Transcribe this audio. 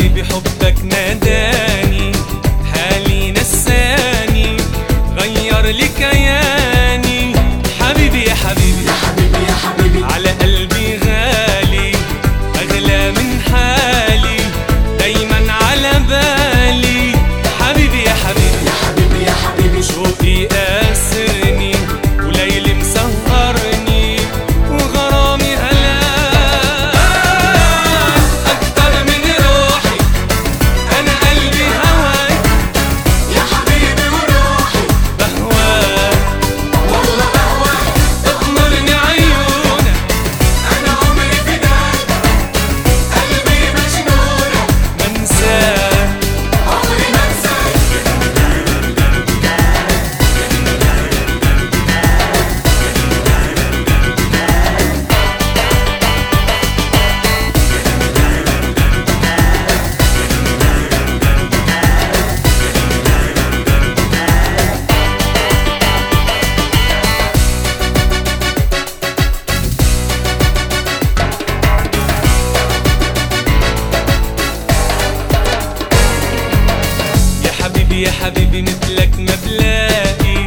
حبيبي حبك ناداني، حالي نساني غير لي كياني. حبيبي يا حبيبي يا حبيبي يا حبيبي على قلبي غالي، أغلى من حالي دايما على بالي. حبيبي يا حبيبي يا حبيبي يا حبيبي شوقي قاسرني وليلي مسهرني وغرامي هلال أكتر من روحي. أنا قلبي هواك يا حبيبي وروحي بهواك والله بهواك. تغمرني عيونك أنا عمري فداك قلبي مجنونك منساك عمري ما انساك. يا حبيبي يا حبيبي مثلك ما بلاقي،